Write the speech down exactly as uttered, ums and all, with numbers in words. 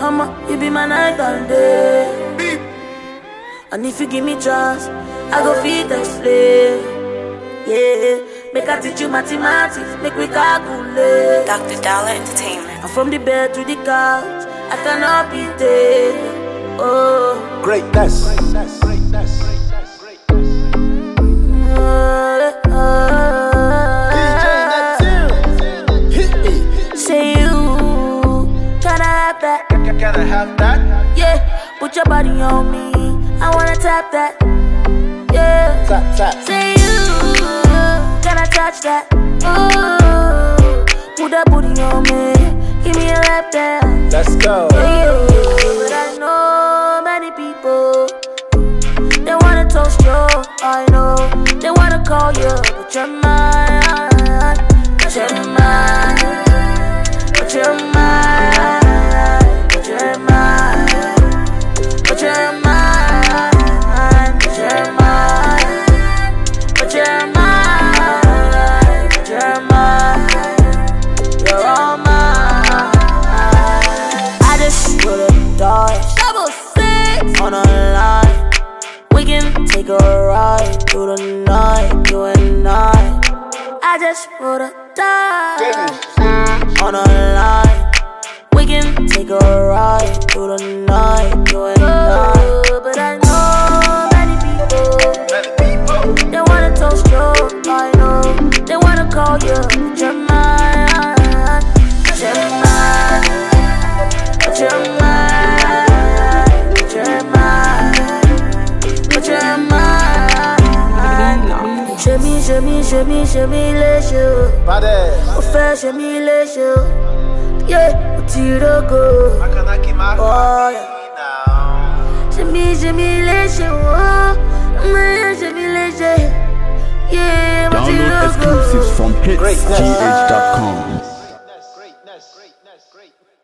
I'ma, you be my night and day. And if you give me chance, I go fit explain. Yeah, make I teach you mathematics, make we calculate. Doctor Dollar Entertainment. And from the bed to the couch, I cannot be there. Oh, greatness. Greatness. Greatness. Say you, can I have that? Can I have that? Yeah, put your body on me. I wanna tap that. Yeah, tap, tap. Say you, can I touch that? Oh, put that booty on me. Give me a lap dance. Let's go. Yeah, but I know many people. They wanna toast you, I know. They wanna call you, but you're mine. But you're mine. But you're mine. But you're mine. But you're mine. But you're mine. But you're mine. But you're mine. You're all mine. I just roll a dice. Double six on a line. We can take a ride through the night, you and I. I just roll a dice on a line. We can take a ride through the night, you and I. But I know many people, they wanna toast you, I know. They wanna call you, but you're mine. But you're mine. But you're mine. But you're mine. But you're mine. Show me, show me, show me, show me, let you. Oh, fair, show me, let you. Yeah, what's your go? Oh, yeah. Show me, show me, let you. Oh, man, show me, let you. Yeah, what's your Download exclusives from hits g h dot com. Greatness. Greatness. Greatness.